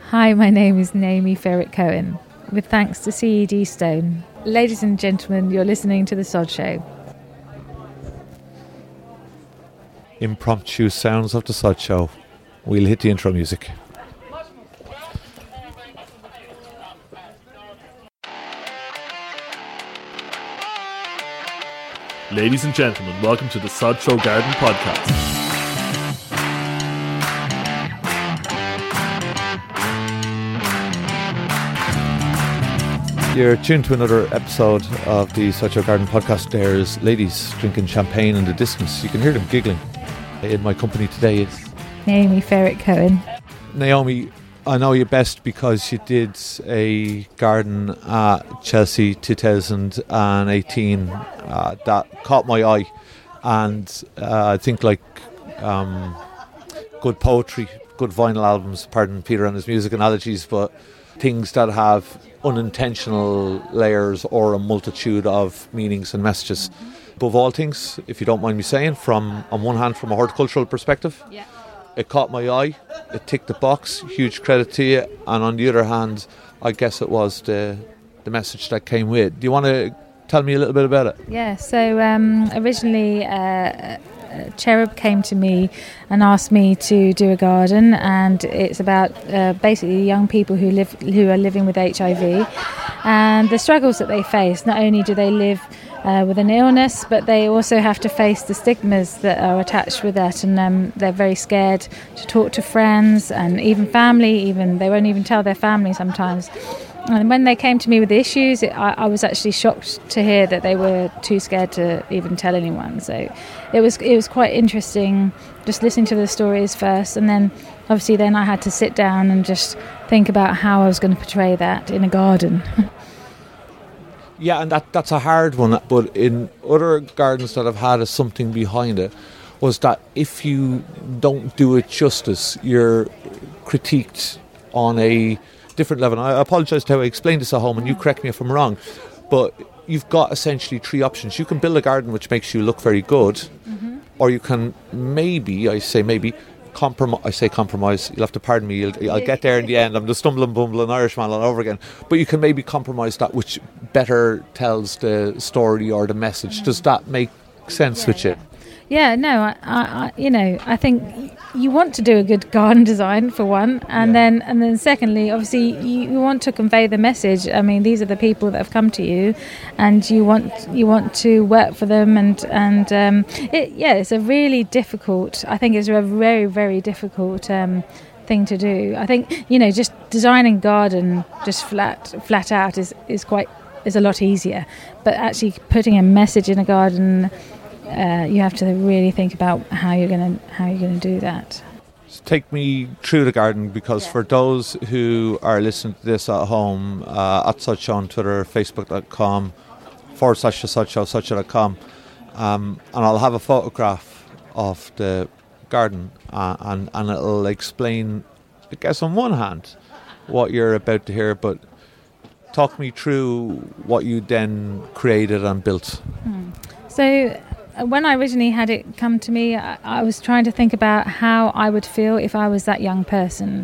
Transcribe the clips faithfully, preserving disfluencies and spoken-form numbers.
Hi, my name is Naomi Ferret-Cohen, with thanks to C E D Stone. Ladies and gentlemen, you're listening to The Sod Show. Impromptu sounds of The Sod Show. We'll hit the intro music. Ladies and gentlemen, welcome to the Sod Show Garden Podcast. You're tuned to another episode of the Sod Show Garden Podcast. There's ladies drinking champagne in the distance. You can hear them giggling. In my company today is Naomi Ferret-Cohen. Naomi, I know you best because you did a garden at Chelsea two thousand eighteen uh, that caught my eye, and uh, I think like um, good poetry, good vinyl albums, pardon Peter and his music analogies, but things that have unintentional layers or a multitude of meanings and messages. Mm-hmm. Above all things, if you don't mind me saying, from on one hand from a horticultural perspective, yeah. It caught my eye, it ticked the box, huge credit to you, and on the other hand, I guess it was the the message that came with. Do you want to tell me a little bit about it? Yeah, so um, originally uh, Cherub came to me and asked me to do a garden, and it's about uh, basically young people who live who are living with H I V and the struggles that they face. Not only do they live uh, with an illness, but they also have to face the stigmas that are attached with that, and um, they're very scared to talk to friends and even family. Even they won't even tell their family sometimes. And when they came to me with the issues, it, I, I was actually shocked to hear that they were too scared to even tell anyone. So it was it was quite interesting just listening to the stories first, and then obviously then I had to sit down and just think about how I was going to portray that in a garden. Yeah, and that that's a hard one, but in other gardens that I've had as something behind it was that if you don't do it justice, you're critiqued on a different level. I apologise to how I explained this at home, and you correct me if I'm wrong, but you've got essentially three options. You can build a garden which makes you look very good, mm-hmm. or you can maybe, I say maybe, compromise. I say compromise, you'll have to pardon me, you'll, I'll get there in the end, I'm the stumbling bumbling Irishman all over again, but you can maybe compromise that which better tells the story or the message. Mm-hmm. Does that make sense yeah, with you? Yeah. Yeah, no, I, I, you know, I think you want to do a good garden design for one, and yeah. then and then secondly, obviously, you, you want to convey the message. I mean, these are the people that have come to you, and you want you want to work for them, and and um, it, yeah, it's a really difficult. I think it's a very very difficult um, thing to do. I think you know, just designing a garden just flat flat out is is quite is a lot easier, but actually putting a message in a garden. Uh, you have to really think about how you're going to how you're going to do that. Take me through the garden, because yeah. for those who are listening to this at home, uh, at Sod Show on Twitter, facebook.com forward slash the Sod Show, sod show dot com, um, and I'll have a photograph of the garden, uh, and and it'll explain, I guess, on one hand, what you're about to hear, but talk me through what you then created and built. Hmm. So. When I originally had it come to me, I, I was trying to think about how I would feel if I was that young person.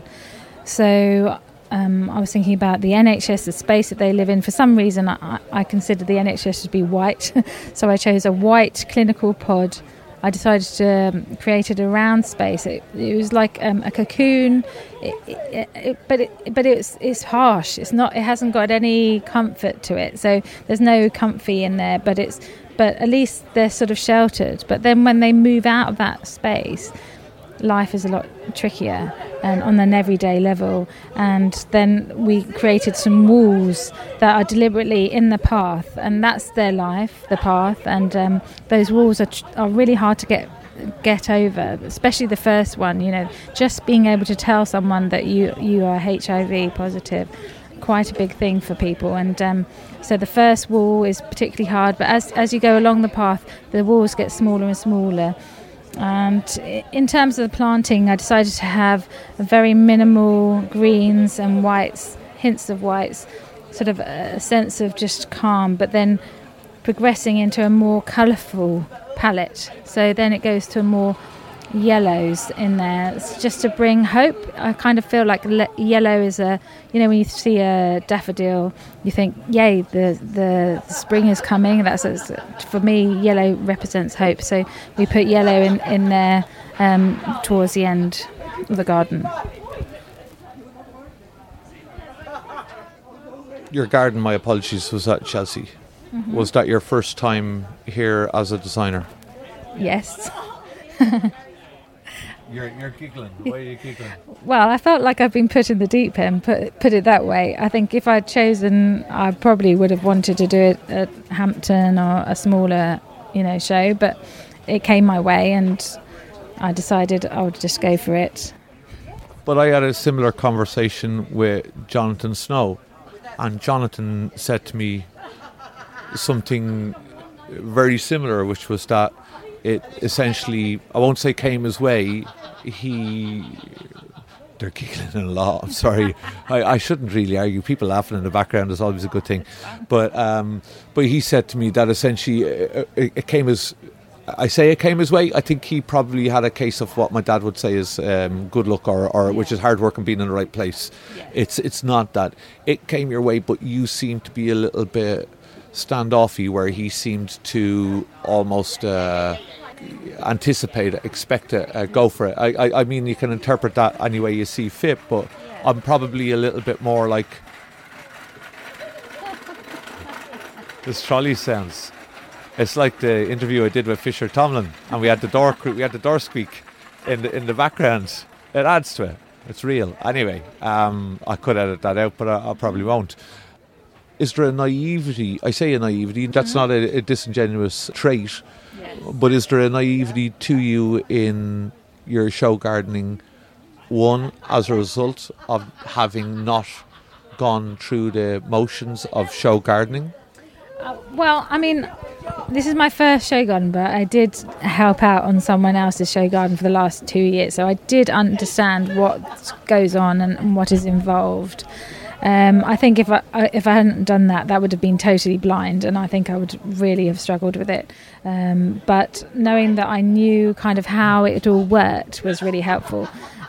So um, I was thinking about the N H S, the space that they live in. For some reason, I, I considered the N H S to be white. So I chose a white clinical pod. I decided to um, create it around space. It, it was like um, a cocoon, it, it, it, but it, but it's it's harsh. It's not. It hasn't got any comfort to it. So there's no comfy in there. But it's but at least they're sort of sheltered. But then when they move out of that space, life is a lot trickier and on an everyday level. And then we created some walls that are deliberately in the path, and that's their life, the path. And um, those walls are tr- are really hard to get get over, especially the first one. You know, just being able to tell someone that you you are H I V positive, quite a big thing for people. And um, so the first wall is particularly hard, but as as you go along the path, the walls get smaller and smaller. And in terms of the planting, I decided to have a very minimal greens and whites, hints of whites, sort of a sense of just calm, but then progressing into a more colourful palette. So then it goes to a more yellows in there. It's just to bring hope. I kind of feel like le- yellow is a, you know, when you see a daffodil, you think, yay, the the spring is coming. That's for me, yellow represents hope. So we put yellow in in there um, towards the end of the garden. Your garden, my apologies, was at Chelsea. Mm-hmm. Was that your first time here as a designer? Yes. You're, you're giggling. Why are you giggling? Well, I felt like I've been put in the deep end, put, put it that way. I think if I'd chosen, I probably would have wanted to do it at Hampton or a smaller, you know, show, but it came my way and I decided I would just go for it. But I had a similar conversation with Jonathan Snow, and Jonathan said to me something very similar, which was that it essentially, I won't say came his way, he, they're giggling a lot, I'm sorry, I, I shouldn't really argue, people laughing in the background is always a good thing, but um, but he said to me that essentially it, it, it came as, I say it came his way, I think he probably had a case of what my dad would say is um, good luck, or, or which is hard work and being in the right place. Yeah. It's it's not that, it came your way, but you seem to be a little bit standoffy, where he seemed to almost uh, anticipate it, expect it, uh, go for it. I, I, I mean, you can interpret that any way you see fit, but yeah. I'm probably a little bit more like this trolley sounds. It's like the interview I did with Fisher Tomlin, and we had the door we had the door squeak in the in the background. It adds to it. It's real. Anyway, um, I could edit that out, but I, I probably won't. Is there a naivety? I say a naivety. That's mm-hmm. not a, a disingenuous trait, yes. But is there a naivety to you in your show gardening? One, as a result of having not gone through the motions of show gardening. Uh, well, I mean, this is my first show garden, but I did help out on someone else's show garden for the last two years, so I did understand what goes on and, and what is involved. Um, I think if I if I hadn't done that, that would have been totally blind, and I think I would really have struggled with it. Um, but knowing that I knew kind of how it all worked was really helpful.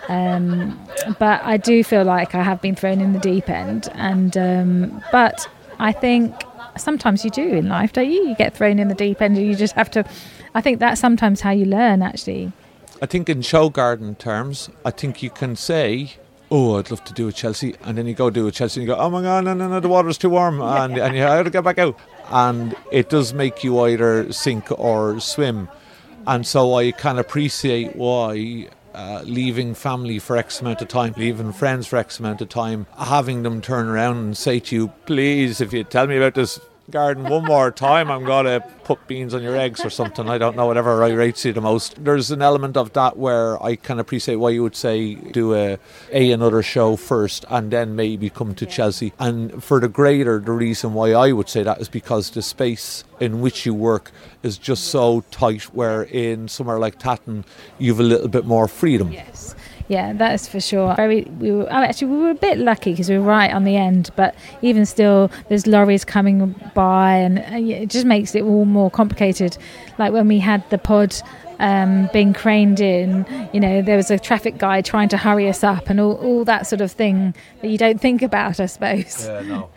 Um, but I do feel like I have been thrown in the deep end, and um, but I think sometimes you do in life, don't you? You get thrown in the deep end, and you just have to. I think that's sometimes how you learn, actually. I think in show garden terms, I think you can say, oh, I'd love to do a Chelsea, and then you go do a Chelsea and you go, oh my god, no, no, no, the water's too warm, and, and you have to get back out, and it does make you either sink or swim. And so I can appreciate why uh, leaving family for X amount of time, leaving friends for X amount of time, having them turn around and say to you, please, if you tell me about this garden one more time, I'm going to put beans on your eggs or something. I don't know, whatever irritates you the most. There's an element of that where I can appreciate why you would say do a, a another show first and then maybe come to Chelsea. And for the greater, the reason why I would say that is because the space in which you work is just so tight, where in somewhere like Tatton you have a little bit more freedom. Yes. Yeah, that is for sure. Very, we were, oh, actually, we were a bit lucky because we were right on the end, but even still, there's lorries coming by, and it just makes it all more complicated. Like when we had the pod um, being craned in, you know, there was a traffic guy trying to hurry us up, and all, all that sort of thing that you don't think about, I suppose. Yeah, no.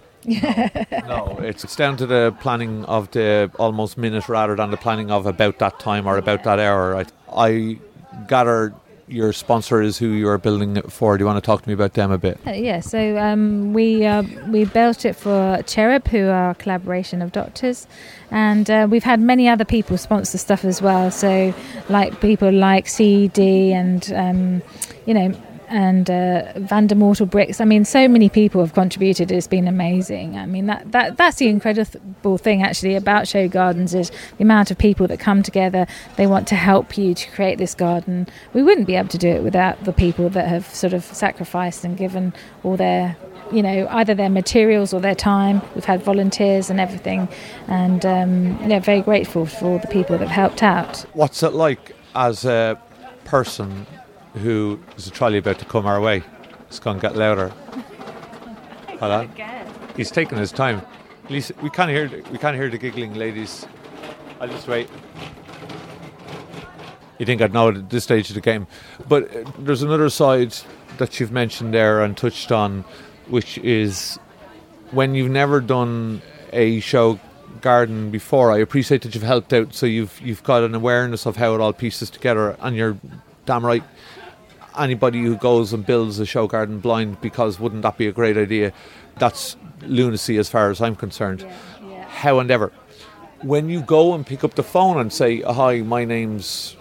Yeah. No, no, it's, it's down to the planning of the almost minute rather than the planning of about that time or about that hour. I, I gather your sponsor is who you are building it for. Do you want to talk to me about them a bit? Uh, yeah, so um, we uh, we built it for Cherub, who are a collaboration of doctors, and uh, we've had many other people sponsor stuff as well. So, like people like C E D and um, you know. and uh, Vandermortel Bricks. I mean, so many people have contributed. It's been amazing. I mean, that, that that's the incredible thing, actually, about show gardens is the amount of people that come together. They want to help you to create this garden. We wouldn't be able to do it without the people that have sort of sacrificed and given all their, you know, either their materials or their time. We've had volunteers and everything. And, um, you know, very grateful for all the people that have helped out. What's it like as a person who is a trolley about to come our way? It's going to get louder. Hold on. He's taking his time. At least we can't hear. We can't hear the giggling, ladies. I'll just wait. you think I'd know it at this stage of the game. But uh, there's another side that you've mentioned there and touched on, which is when you've never done a show garden before. I appreciate that you've helped out, so you've you've got an awareness of how it all pieces together, and you're damn right. Anybody who goes and builds a show garden blind, because wouldn't that be a great idea? That's lunacy as far as I'm concerned. Yeah, yeah. However, when you go and pick up the phone and say, hi, my name's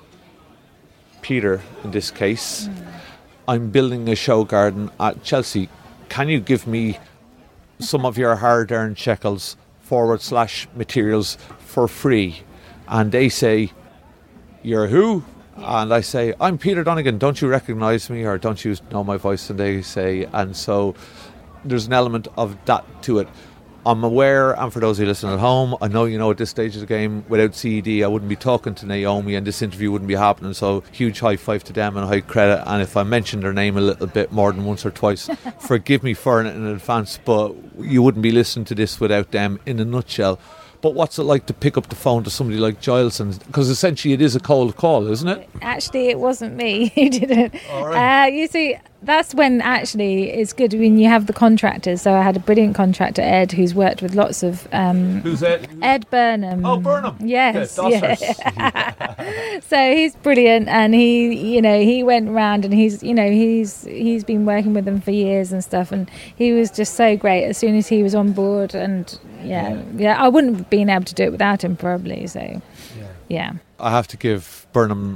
Peter in this case, mm. I'm building a show garden at Chelsea, can you give me some of your hard-earned shekels forward slash materials for free? And they say, you're who? And I say, I'm Peter Donegan, don't you recognise me, or don't you know my voice? And they say, and so there's an element of that to it. I'm aware, and for those who listen at home, I know you know at this stage of the game, without C E D I wouldn't be talking to Naomi and this interview wouldn't be happening, so huge high five to them and high credit. And if I mention their name a little bit more than once or twice, forgive me for it in advance, but you wouldn't be listening to this without them in a nutshell. But what's it like to pick up the phone to somebody like Gileson's? Because essentially it is a cold call, isn't it? Actually, it wasn't me who did it. All right. Uh, you see, that's when actually it's good when you have the contractors. So I had a brilliant contractor, Ed, who's worked with lots of... Um, Who's Ed? Ed Burnham. Oh, Burnham. Yes. Yeah, yeah. So he's brilliant, and he, you know, he went round and he's, you know, he's he's been working with them for years and stuff, and he was just so great as soon as he was on board. And yeah, yeah, yeah I wouldn't have been able to do it without him probably. So yeah, yeah. I have to give Burnham,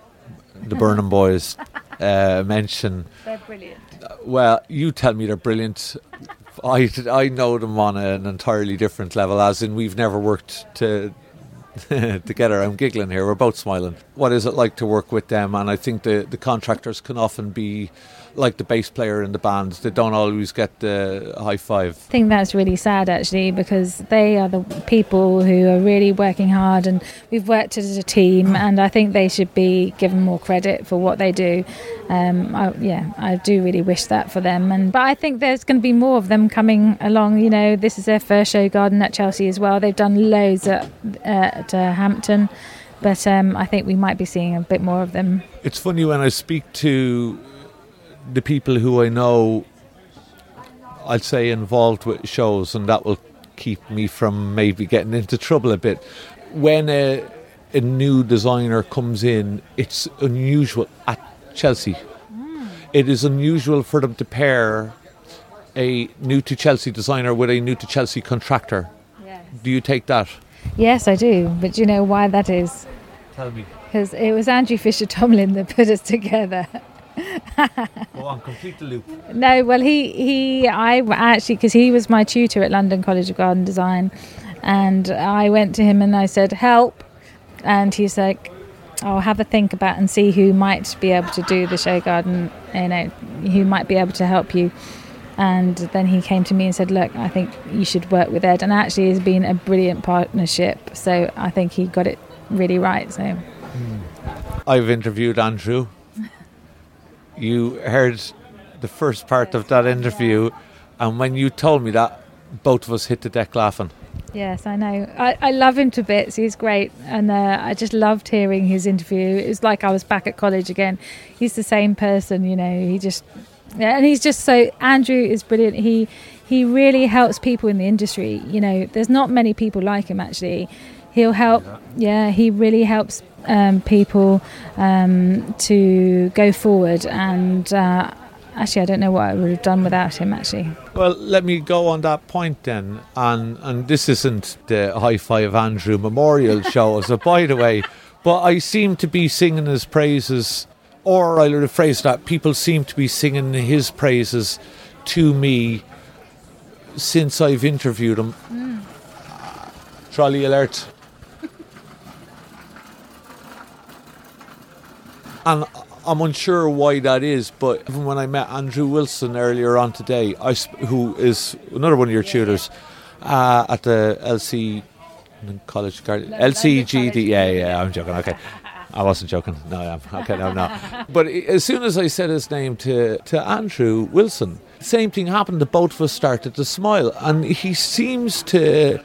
the Burnham boys, uh, mention. They're brilliant. Well, you tell me they're brilliant. I, I know them on an entirely different level, as in we've never worked to together. I'm giggling here, we're both smiling. What is it like to work with them? And I think the, the contractors can often be like the bass player in the band. They don't always get the high five. I think that's really sad actually, because they are the people who are really working hard, and we've worked as a team, and I think they should be given more credit for what they do. Um, I, yeah, I do really wish that for them. And but I think there's going to be more of them coming along. You know, this is their first show garden at Chelsea as well. They've done loads at, uh, at uh, Hampton, but um, I think we might be seeing a bit more of them. It's funny when I speak to the people who I know, I'd say involved with shows, and that will keep me from maybe getting into trouble a bit. When a, a new designer comes in, it's unusual at Chelsea. Mm. It is unusual for them to pair a new to Chelsea designer with a new to Chelsea contractor. Yes. Do you take that? Yes, I do. But do you know why that is? Tell me. Because it was Andrew Fisher-Tomlin that put us together. Go on, complete the loop. No, well, he, he I actually, because he was my tutor at London College of Garden Design, and I went to him and I said, help. And he's like, I'll have a think about and see who might be able to do the show garden, you know, who might be able to help you. And then he came to me and said, look, I think you should work with Ed. And actually it's been a brilliant partnership. So I think he got it really right. So mm. I've interviewed Andrew. You heard the first part of that interview, and when you told me that, both of us hit the deck laughing. Yes, I know. I, I love him to bits. He's great, and uh, I just loved hearing his interview. It was like I was back at college again. He's the same person, you know. He just, yeah, and he's just so. Andrew is brilliant. He he really helps people in the industry. You know, there's not many people like him actually. He'll help. Yeah, he really helps um, people um, to go forward, and. Uh, Actually, I don't know what I would have done without him, actually. Well, let me go on that point then. And and this isn't the High Five Andrew Memorial show, so by the way, but I seem to be singing his praises, or I'll rephrase that, people seem to be singing his praises to me since I've interviewed him. Mm. Trolley alert. And I'm unsure why that is, but even when I met Andrew Wilson earlier on today, I sp- who is another one of your tutors uh, at the L C College Garden, L C G D. Yeah, yeah, I'm joking. Okay, I wasn't joking. No, I am. Okay, no, no. But as soon as I said his name to to Andrew Wilson, same thing happened. The both of us started to smile, and he seems to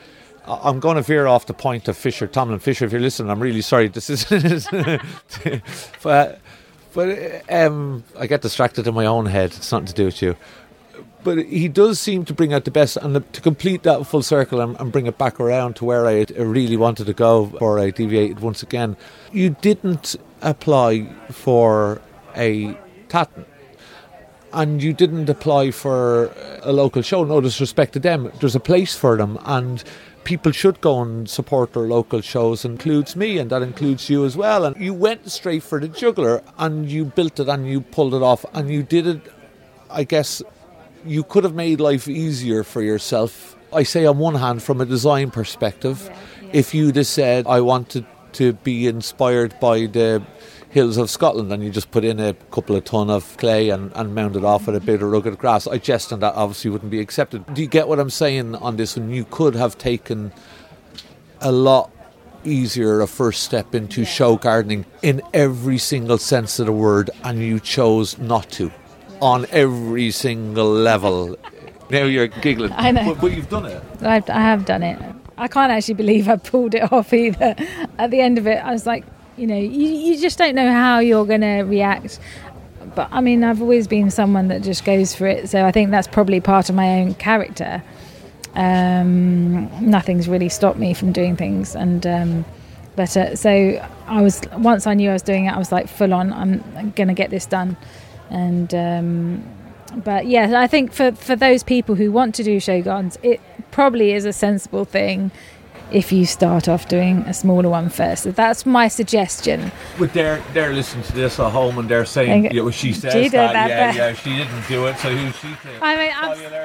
I'm going to veer off the point of Fisher, Tomlin Fisher. If you're listening, I'm really sorry. This is, but but um, I get distracted in my own head. It's nothing to do with you. But he does seem to bring out the best, and the, to complete that full circle and, and bring it back around to where I, I really wanted to go before I deviated once again. You didn't apply for a Tatton. And you didn't apply for a local show. No disrespect to them. There's a place for them, and people should go and support their local shows. Includes me, and that includes you as well. And you went straight for the juggler, and you built it, and you pulled it off, and you did it. I guess you could have made life easier for yourself. I say on one hand, from a design perspective, yeah, yeah. If you'd have said, I wanted to be inspired by the hills of Scotland, and you just put in a couple of ton of clay and, and mount it off with a bit of rugged grass, I jest, and that obviously wouldn't be accepted. Do you get what I'm saying on this one? You could have taken a lot easier a first step into yeah. show gardening in every single sense of the word, and you chose not to yeah. on every single level. Now you're giggling. I know. But, but you've done it. I've, I have done it. I can't actually believe I pulled it off either. At the end of it, I was like, you know, you, you just don't know how you're going to react. But, I mean, I've always been someone that just goes for it. So I think that's probably part of my own character. Um, nothing's really stopped me from doing things. And um, but uh, so I was, once I knew I was doing it, I was like, full on, I'm going to get this done. And um, but, yeah, I think for, for those people who want to do show gardens, it probably is a sensible thing if you start off doing a smaller one first. So that's my suggestion. But they're, they're listening to this at home and they're saying, yeah, well, she says she that, that, yeah, yeah, she didn't do it, so who's she to? I mean, I'm,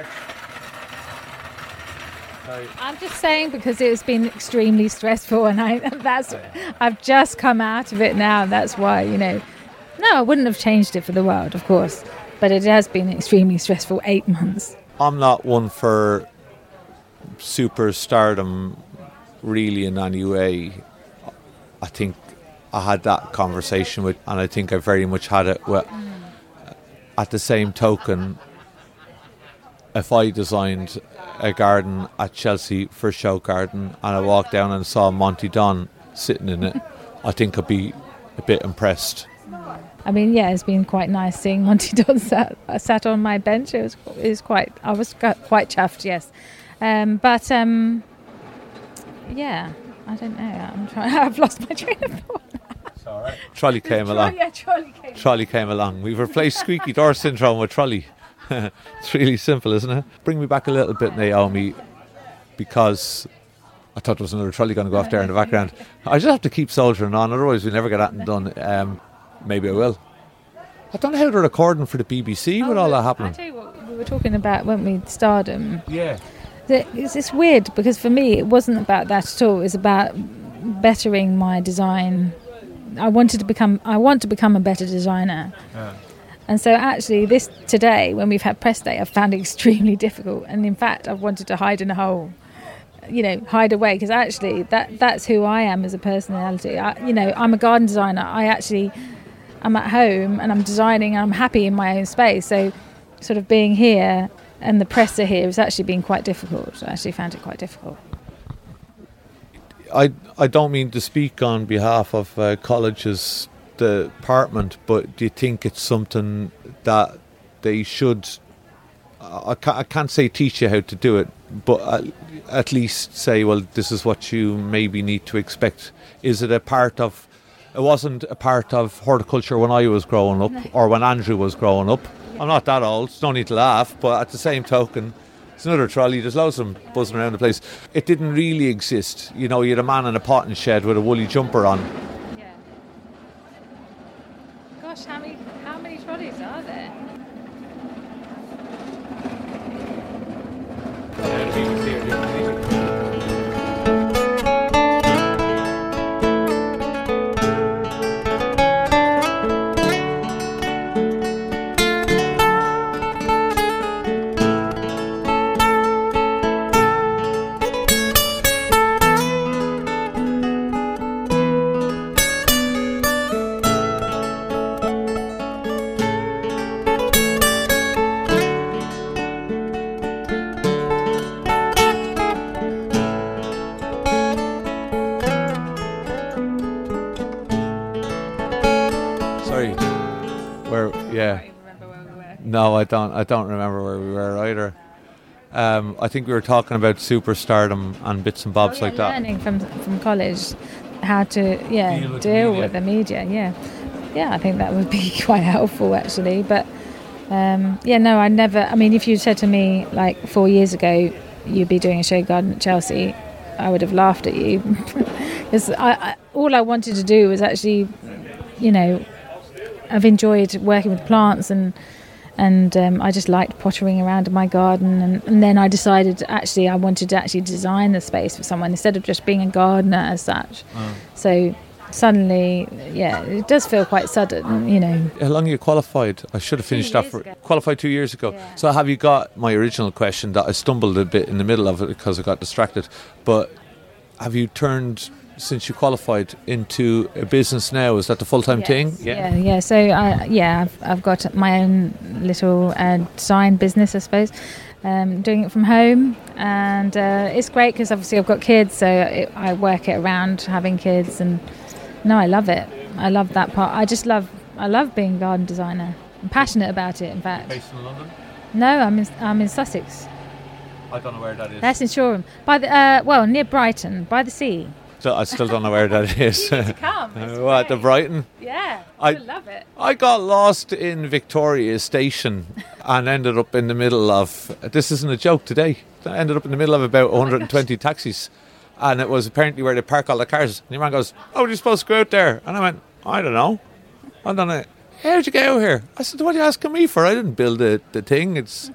I'm just saying because it's been extremely stressful, and I that's I've just come out of it now. That's why, you know, no, I wouldn't have changed it for the world, of course, but it has been extremely stressful eight months. I'm not one for superstardom really in any way. I think I had that conversation with, and I think I very much had it with, at the same token, if I designed a garden at Chelsea for Show Garden and I walked down and saw Monty Don sitting in it, I think I'd be a bit impressed. I mean, yeah, it's been quite nice seeing Monty Don sat, sat on my bench. It was, it was quite, I was quite chuffed, yes. Um, but, um, yeah, I don't know. I'm trying, I've lost my train of thought. It's all right. Trolley came along. Yeah, trolley came. Trolley came along. We've replaced squeaky door syndrome with trolley. It's really simple, isn't it? Bring me back a little bit, Naomi, because I thought there was another trolley going to go off there in the background. I just have to keep soldiering on, otherwise we never get that done. Um, maybe I will. I don't know how they're recording for the B B C oh, with all that happening. I'll tell you what, we were talking about, weren't we, Stardom? Yeah. It's, it's weird because for me it wasn't about that at all. It was about bettering my design. I wanted to become. I want to become a better designer. Yeah. And so actually, this today when we've had press day, I've found it extremely difficult. And in fact, I've wanted to hide in a hole. You know, hide away because actually that that's who I am as a personality. I, you know, I'm a garden designer. I actually, I'm at home and I'm designing and I'm happy in my own space. So, sort of being here. And the presser here has actually been quite difficult. I actually found it quite difficult. I I don't mean to speak on behalf of uh, college's department, but do you think it's something that they should, I can't, I can't say teach you how to do it, but at, at least say, well, this is what you maybe need to expect. Is it a part of, it wasn't a part of horticulture when I was growing up, no. or when Andrew was growing up. I'm not that old, no need to laugh, but at the same token, it's another trolley, there's loads of them buzzing around the place. It didn't really exist. You know, you had a man in a potting shed with a woolly jumper on. Yeah. Gosh, how many, how many trolleys are there? No, I don't. I don't remember where we were either. Um, I think we were talking about superstardom and bits and bobs oh, yeah, like that. Learning from from college how to yeah Deal with deal the with the media. Yeah, yeah. I think that would be quite helpful actually. But um, yeah, no, I never. I mean, if you said to me like four years ago you'd be doing a show garden at Chelsea, I would have laughed at you because I, I, all I wanted to do was actually, you know, I've enjoyed working with plants and. And um, I just liked pottering around in my garden. And, and then I decided actually I wanted to actually design the space for someone instead of just being a gardener as such. Oh. So suddenly, yeah, it does feel quite sudden, you know. How long you qualified? I should have finished that for ago. Qualified two years ago. Yeah. So have you got my original question that I stumbled a bit in the middle of it because I got distracted. But have you turned... since you qualified into a business now, is that the full-time yes. thing? Yeah, yeah. yeah. So, I, yeah, I've, I've got my own little uh, design business, I suppose, um, doing it from home. And uh, it's great because obviously I've got kids, so it, I work it around having kids. And no, I love it. I love that part. I just love, I love being a garden designer. I'm passionate about it, in fact. Based in London? No, I'm in, I'm in Sussex. I don't know where that is. That's in Shoreham. By the, uh, well, near Brighton, by the sea. So I still don't know where that is. You need to come. uh, what, the Brighton? Yeah, I love it. I got lost in Victoria Station and ended up in the middle of, this isn't a joke today, I ended up in the middle of about one hundred twenty oh taxis. And it was apparently where they park all the cars. And your man goes, oh, you're supposed to go out there. And I went, I don't know. I don't know. How'd you get out here? I said, what are you asking me for? I didn't build the, the thing. It's...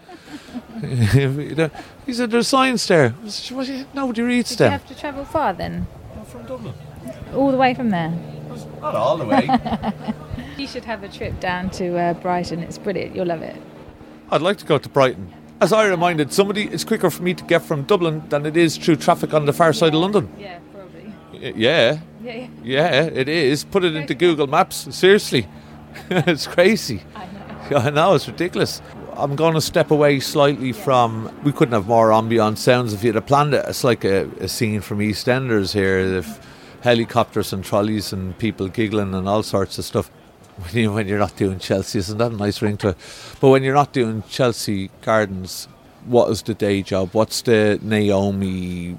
He said, there's signs there. I said, what, nobody reads Did them. you have to travel far then? From Dublin. All the way from there? Not all the way. You should have a trip down to uh, Brighton. It's brilliant. You'll love it. I'd like to go to Brighton. As I reminded somebody, it's quicker for me to get from Dublin than it is through traffic on the far side of London. Yeah, probably. Y- yeah. Yeah, yeah. Yeah, it is. Put it into Google Maps. Seriously. It's crazy. I know. I know, it's ridiculous. I'm going to step away slightly yeah. from... We couldn't have more ambient sounds if you'd have planned it. It's like a, a scene from EastEnders here. If helicopters and trolleys and people giggling and all sorts of stuff. When, you, when you're not doing Chelsea, isn't that a nice ring to it? But when you're not doing Chelsea Gardens, what is the day job? What's the Naomi-esque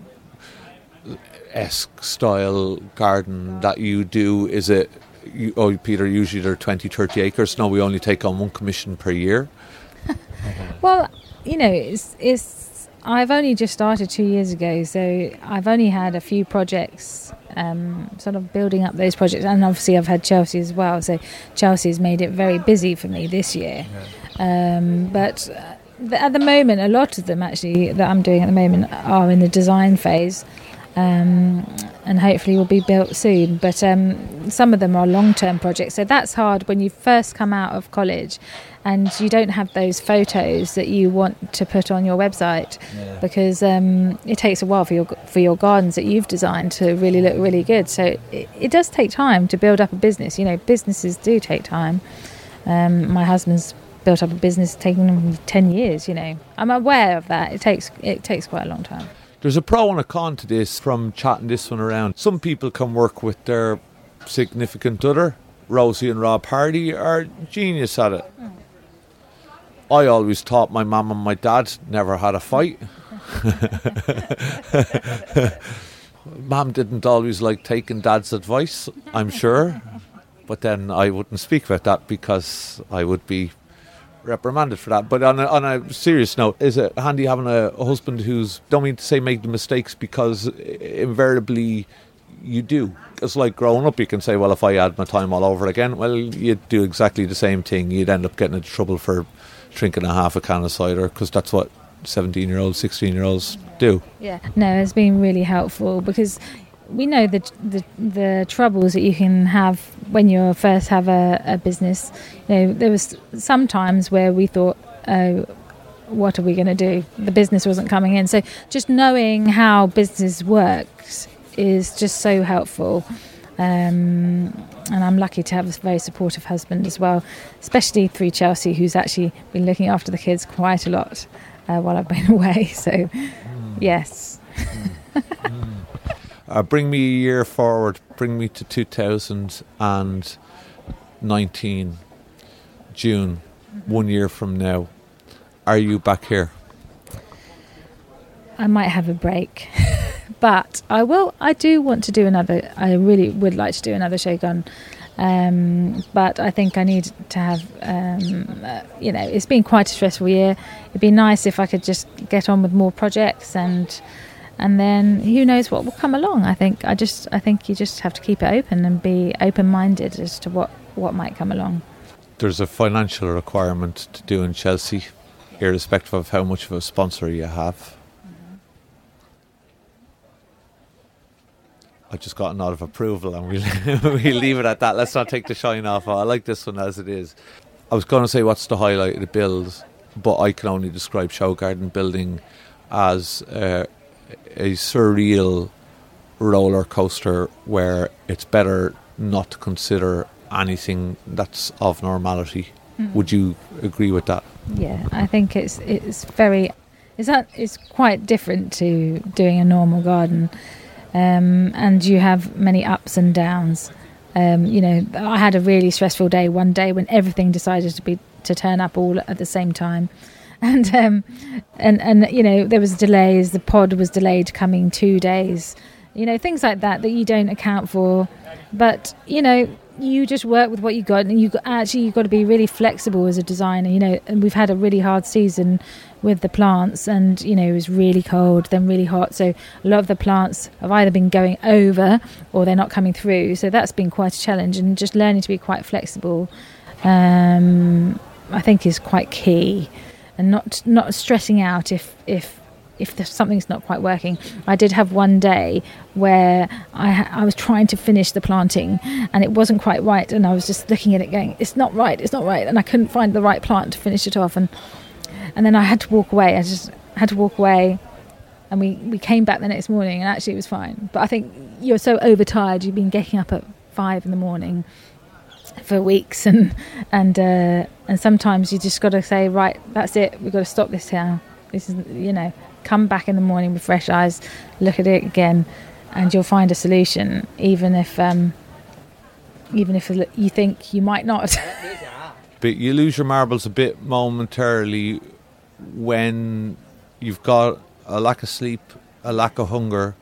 style garden that you do? Is it... You, oh, Peter, usually they're twenty, thirty acres. No, we only take on one commission per year. Well, you know, it's, it's. I've only just started two years ago, so I've only had a few projects, um, sort of building up those projects, and obviously I've had Chelsea as well. So Chelsea's made it very busy for me this year. Yeah. Um, but at the moment, a lot of them actually that I'm doing at the moment are in the design phase. Um, and hopefully will be built soon, but um, some of them are long-term projects, so that's hard when you first come out of college and you don't have those photos that you want to put on your website. Yeah. Because um, it takes a while for your for your gardens that you've designed to really look really good, so it, it does take time to build up a business. You know, businesses do take time. um, my husband's built up a business taking him ten years. You know, I'm aware of that. It takes it takes quite a long time. There's a pro and a con to this from chatting this one around. Some people can work with their significant other. Rosie and Rob Hardy are genius at it. Mm. I always thought my mum and my dad never had a fight. Mum didn't always like taking dad's advice, I'm sure. But then I wouldn't speak about that because I would be reprimanded for that. But on a, on a serious note, is it handy having a, a husband who's, don't mean to say make the mistakes, because invariably you do. It's like growing up, you can say, well, if I had my time all over again, well, you'd do exactly the same thing. You'd end up getting into trouble for drinking a half a can of cider, because that's what seventeen year olds, sixteen year olds do. Yeah, no, it's been really helpful, because we know the the, the troubles that you can have when you first have a, a business. You know, there was some times where we thought, oh, what are we going to do? The business wasn't coming in. So just knowing how business works is just so helpful. Um, and I'm lucky to have a very supportive husband as well, especially through Chelsea, who's actually been looking after the kids quite a lot uh, while I've been away. So, mm. yes. Mm. Mm. Uh, bring me a year forward. Bring me to two thousand nineteen, June. one year from now, are you back here? I might have a break, but I will. I do want to do another. I really would like to do another Shogun, um, but I think I need to have. Um, uh, you know, it's been quite a stressful year. It'd be nice if I could just get on with more projects, and and then who knows what will come along. I think I just. I think you just have to keep it open and be open-minded as to what, what might come along. There's a financial requirement to do in Chelsea, irrespective of how much of a sponsor you have. I just got a nod of approval, and we'll, we'll leave it at that. Let's not take the shine off. I like this one as it is. I was going to say what's the highlight of the build, but I can only describe Show Garden building as uh, a surreal roller coaster where it's better not to consider anything that's of normality. Mm. Would you agree with that? Yeah, I think it's it's very it's that it's quite different to doing a normal garden. Um, and you have many ups and downs. Um, you know, I had a really stressful day one day when everything decided to be to turn up all at the same time, and um, and and you know there was delays. The pod was delayed coming two days. You know, things like that that you don't account for. But you know, you just work with what you got, and you got, actually you've got to be really flexible as a designer. You know, and we've had a really hard season with the plants, and you know it was really cold, then really hot, so a lot of the plants have either been going over or they're not coming through, so that's been quite a challenge, and just learning to be quite flexible um, I think is quite key, and not not stressing out if if if there's something's not quite working. I did have one day where I I was trying to finish the planting and it wasn't quite right, and I was just looking at it going, it's not right, it's not right, and I couldn't find the right plant to finish it off, and And then I had to walk away. I just had to walk away. And we, we came back the next morning and actually it was fine. But I think you're so overtired. You've been getting up at five in the morning for weeks. And and uh, and sometimes you just got to say, right, that's it. We've got to stop this here. This is, you know, come back in the morning with fresh eyes, look at it again, and you'll find a solution, even if um, even if you think you might not. But you lose your marbles a bit momentarily when you've got a lack of sleep, a lack of hunger.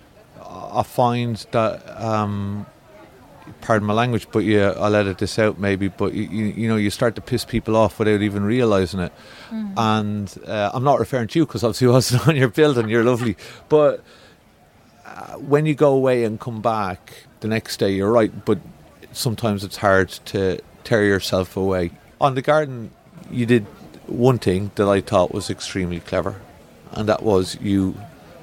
I find that, um, pardon my language, but yeah, I'll edit this out maybe, but you, you, you know, you start to piss people off without even realising it. Mm. And uh, I'm not referring to you because obviously I wasn't on your building, you're lovely. But uh, when you go away and come back the next day, you're right, but sometimes it's hard to tear yourself away. On the garden, you did one thing that I thought was extremely clever, and that was you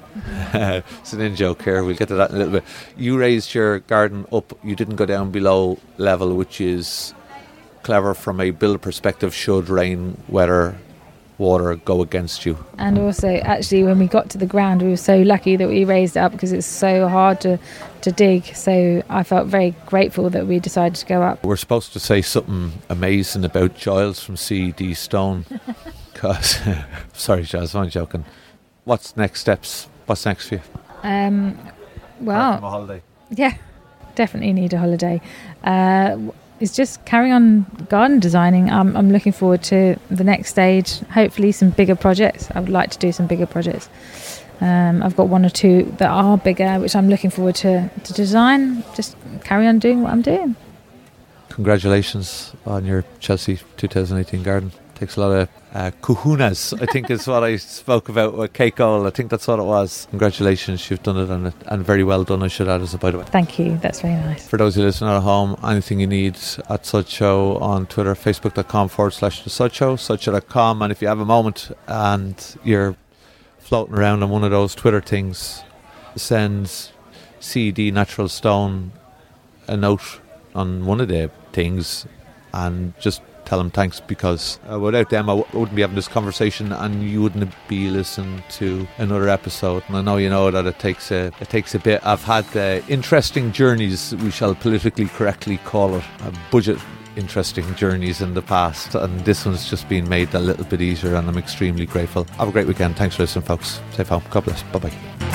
it's an in-joke here, we'll get to that in a little bit. You raised your garden up, you didn't go down below level, which is clever from a build perspective should rain, weather, water go against you. And also, actually, when we got to the ground, we were so lucky that we raised it up because it's so hard to, to dig. So I felt very grateful that we decided to go up. We're supposed to say something amazing about Giles from C E D Stone. Cause, sorry, Giles, I'm joking. What's next steps? What's next for you? Um, well, a holiday. Yeah, definitely need a holiday. Uh, It's just carrying on garden designing. I'm, I'm looking forward to the next stage, hopefully some bigger projects. I would like to do some bigger projects. Um, I've got one or two that are bigger, which I'm looking forward to, to design. Just carry on doing what I'm doing. Congratulations on your Chelsea twenty eighteen garden. Takes a lot of uh, kahunas, I think is what I spoke about with Keiko. I think that's what it was. Congratulations, you've done it, and, and very well done, I should add, as a by the way. Thank you, that's very nice. For those who listen at home, anything you need at Sud Show on Twitter, facebook.com forward slash the Sud Show, sudshow dot com, and if you have a moment and you're floating around on one of those Twitter things, send C E D Natural Stone a note on one of the things and just tell them thanks, because uh, without them I w- wouldn't be having this conversation and you wouldn't be listening to another episode. And I know you know that it takes a it takes a bit. I've had uh, interesting journeys, we shall politically correctly call it, uh, budget interesting journeys in the past, and this one's just been made a little bit easier, and I'm extremely grateful. Have a great weekend. Thanks for listening, folks. Safe home. God bless. Bye bye.